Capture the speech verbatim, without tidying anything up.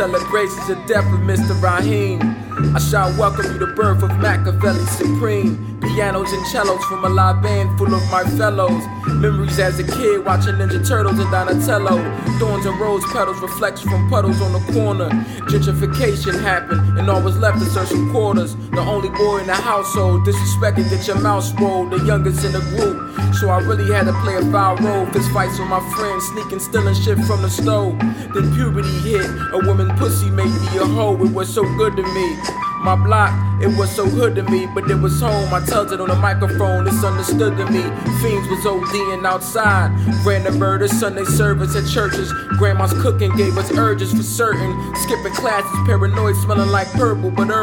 celebrations of death of Mister Raheem. I shall welcome you to birth of Machiavelli Supreme. Pianos and cellos from a live band full of my fellows. Memories as a kid watching Ninja Turtles and Donatello. Thorns and rose petals, reflection from puddles on the corner. Gentrification happened and all was left to serve some quarters. The only boy in the household, disrespected, get your mouth rolled. The youngest in the group, so I really had to play a foul role. Fist fights with my friends, sneaking, stealing shit from the stove. Then puberty hit, a woman pussy made me a hoe. It was so good to me. My block, it was so hood to me, but it was home. I tells it on the microphone, it's understood to me. Fiends was ODing outside, random murder, Sunday service at churches. Grandma's cooking gave us urges for certain. Skipping classes, paranoid, smelling like purple, but